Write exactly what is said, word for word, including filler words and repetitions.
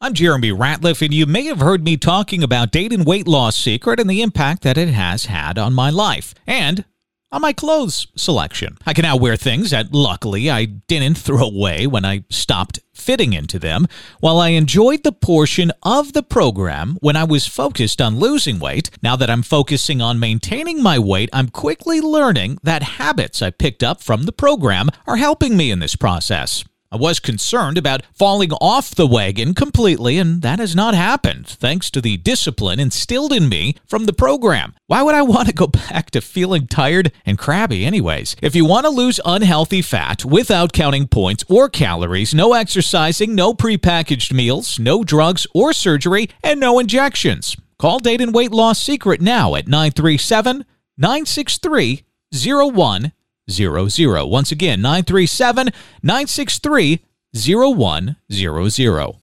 I'm Jeremy Ratliff, and you may have heard me talking about Dayton Weight Loss Secret and the impact that it has had on my life and on my clothes selection. I can now wear things that, luckily, I didn't throw away when I stopped fitting into them. While I enjoyed the portion of the program when I was focused on losing weight, now that I'm focusing on maintaining my weight, I'm quickly learning that habits I picked up from the program are helping me in this process. I was concerned about falling off the wagon completely, and that has not happened, thanks to the discipline instilled in me from the program. Why would I want to go back to feeling tired and crabby anyways? If you want to lose unhealthy fat without counting points or calories, no exercising, no prepackaged meals, no drugs or surgery, and no injections, call Dayton Weight Loss Secret now at nine three seven, nine six three, zero one zero zero. Once again, nine three seven, nine six three, zero one zero zero.